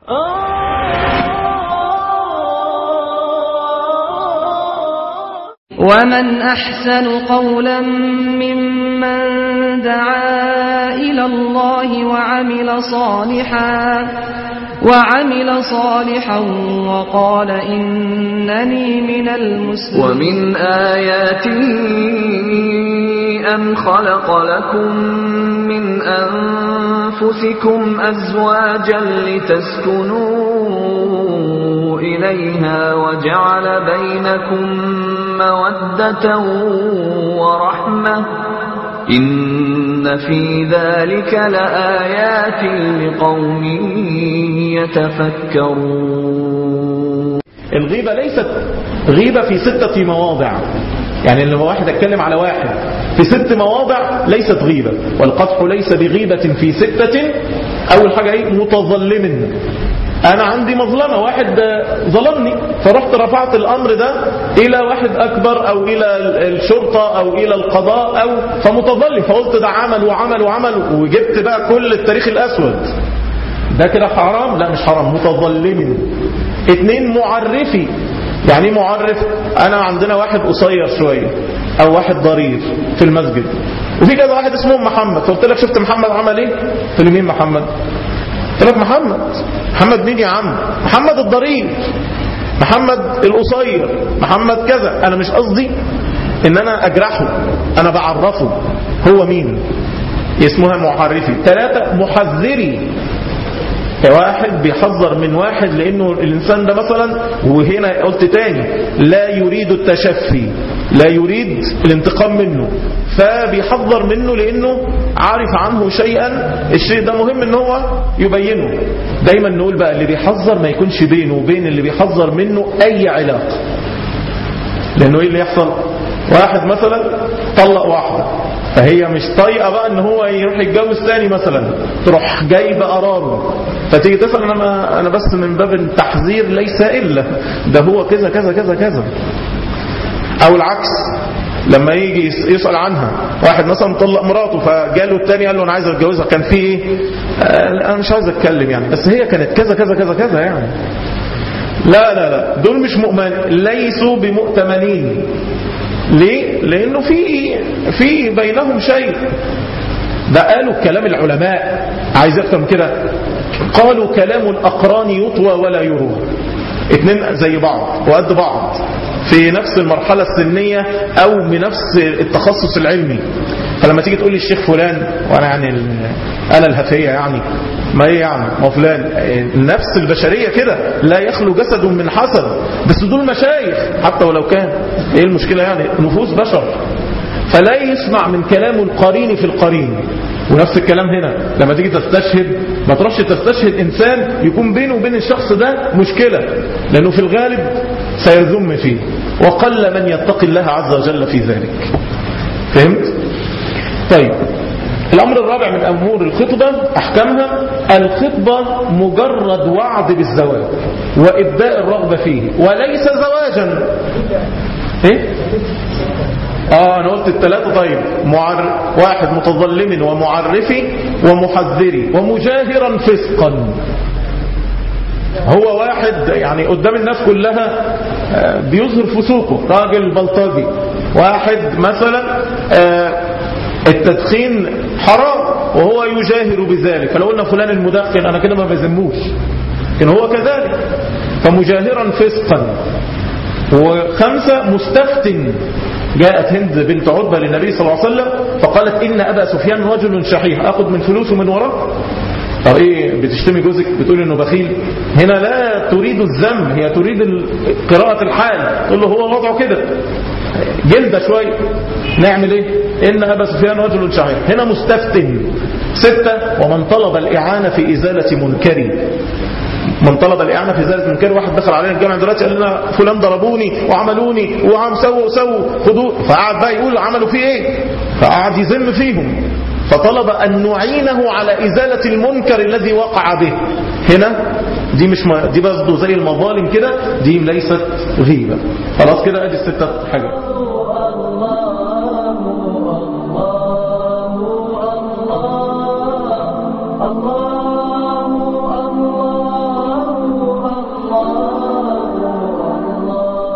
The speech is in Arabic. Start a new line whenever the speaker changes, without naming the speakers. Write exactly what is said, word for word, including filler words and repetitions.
ومن أحسن قولا ممن دعا إلى الله وعمل صالحا وعمل صالحا وقال إنني من المسلمين.
ومن آياته أن خلق لكم من أنفسكم أزواجا لتسكنوا إليها وجعل بينكم مودة ورحمة إن في ذلك لآيات لقوم يتفكرون.
الغيبة ليست غيبة في ستة مواضع، يعني لما واحد اتكلم على واحد في ست مواضع ليست غيبة. والقدح ليس بغيبة في ستة. أول حاجة ايه؟ متظلم. أنا عندي مظلمة، واحد ظلمني فرحت رفعت الأمر ده إلى واحد أكبر أو إلى الشرطة أو إلى القضاء أو فمتظلم، فقلت ده عمل وعمل وعمل وجبت بقى كل التاريخ الأسود. ده كده حرام؟ لا مش حرام، متظلم. اتنين معرفي. يعني معرف؟ أنا عندنا واحد قصير شوية أو واحد ضرير في المسجد وفي كذا واحد اسمه محمد، فقلت لك شفت محمد عمل إيه؟ قلت لي مين محمد؟ قلت لك محمد. محمد مين يا عم؟ محمد الضرير، محمد القصير، محمد كذا. أنا مش قصدي إن أنا أجرحه، أنا بعرفه هو مين. اسمها معرفي. ثلاثة محذري. واحد بيحذر من واحد لأنه الإنسان ده مثلا، وهنا قلت تاني لا يريد التشفي، لا يريد الانتقام منه، فبيحذر منه لأنه عارف عنه شيئا، الشيء ده مهم ان هو يبينه. دايما نقول بقى اللي بيحذر ما يكونش بينه وبين اللي بيحذر منه أي علاقة. لأنه ايه اللي يحصل؟ واحد مثلا طلق واحدة فهي مش طايقة بقى ان هو يروح يتجوز تاني مثلا، تروح جايبة قراره، فتيجي تسأل انا انا بس من باب التحذير ليس الا ده هو كذا كذا كذا كذا. او العكس لما يجي يسأل عنها، واحد مثلا طلق مراته فجاله التاني قال له انا عايز اتجوزها، كان في ايه؟ انا مش عايز اتكلم يعني، بس هي كانت كذا كذا كذا كذا يعني. لا لا لا، دول مش مؤمن، ليسوا بمؤتمنين. ليه؟ لانه في في بينهم شيء. ده قالوا كلام العلماء، عايز اكتر من كده، قالوا كلام الاقران يطوى ولا يروى. اتنين زي بعض وقد بعض في نفس المرحلة السنية او بنفس التخصص العلمي. فلما تيجي تقول لي الشيخ فلان، وانا يعني انا الهفية يعني، ما هي يعني ما فلان، النفس البشرية كده لا يخلو جسد من حسد، بس دول مشايخ حتى ولو كان ايه المشكلة يعني؟ نفوس بشر، فلا يسمع من كلام القرين في القرين. ونفس الكلام هنا لما تيجي تستشهد، ما تروحش تستشهد انسان يكون بينه وبين الشخص ده مشكلة، لانه في الغالب سيذم فيه، وقل من يتقي الله عز وجل في ذلك. فهمت؟ طيب، الأمر الرابع من أمور الخطبة أحكامها: الخطبة مجرد وعد بالزواج وإبداء الرغبة فيه وليس زواجا. إيه؟ آه أنا قلت الثلاثة. طيب، معر... واحد متظلم ومعرفي ومحذري ومجاهرا فسقا. هو واحد يعني قدام الناس كلها بيظهر فسوقه، راجل بلطجي. واحد مثلا التدخين حرام وهو يجاهر بذلك، فلو قلنا فلان المدخن أنا كده ما بذموش، لكن هو كذلك، فمجاهرا فسقا. وخمسة مستفتن. جاءت هند بنت عتبة للنبي صلى الله عليه وسلم فقالت إن أبا سفيان رجل شحيح أخذ من فلوسه من وراه. طب إيه بتشتمي جوزك بتقول إنه بخيل؟ هنا لا تريد الذم، هي تريد قراءة الحال، تقول له هو وضعه كده جلدة شوية، نعمل إيه؟ إن أبا سفيان رجل شحيح. هنا مستفتن. ستة ومن طلب الإعانة في إزالة منكري. من طلب الإعانة في إزالة منكر، واحد دخل علينا الجامعة دلوقتي قال لنا فلان ضربوني وعملوني وعم سووا سووا خدوا، فقعد بقى يقول عملوا فيه ايه، فقعد يذم فيهم، فطلب أن نعينه على إزالة المنكر الذي وقع به. هنا دي مش ما دي برضه زي المظالم كده، دي ليست غيبة. خلاص كده ادي الستة حاجة.